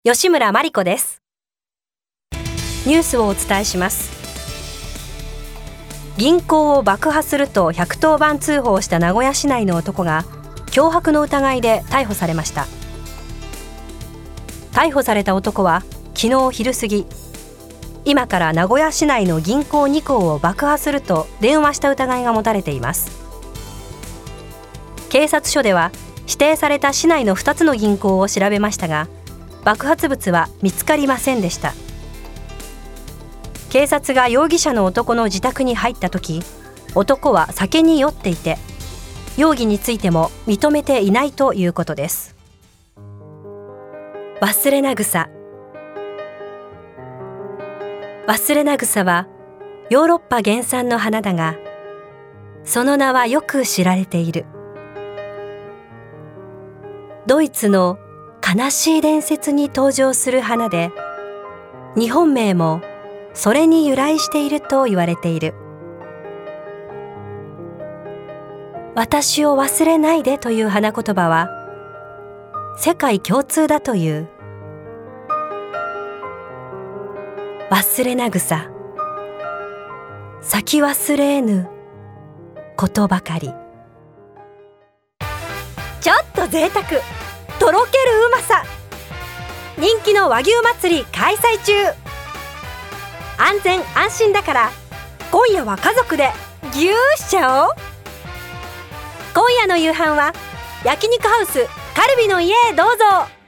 吉村真理子です。ニュースをお伝えします。銀行を爆破すると110番通報した名古屋市内の男が脅迫の疑いで逮捕されました。逮捕された男は昨日昼過ぎ、今から名古屋市内の銀行2行を爆破すると電話した疑いが持たれています。警察署では指定された市内の2つの銀行を調べましたが、爆発物は見つかりませんでした。警察が容疑者の男の自宅に入った時、男は酒に酔っていて、容疑についても認めていないということです。忘れな草。忘れな草はヨーロッパ原産の花だが、その名はよく知られている。ドイツの悲しい伝説に登場する花で、日本名もそれに由来していると言われている。私を忘れないでという花言葉は世界共通だという。忘れな草、咲き忘れぬことばかり。ちょっと贅沢、とろけるうまさ。人気の和牛祭り開催中。安全安心だから今夜は家族でギューしちゃおう。今夜の夕飯は焼肉ハウスカルビの家へどうぞ。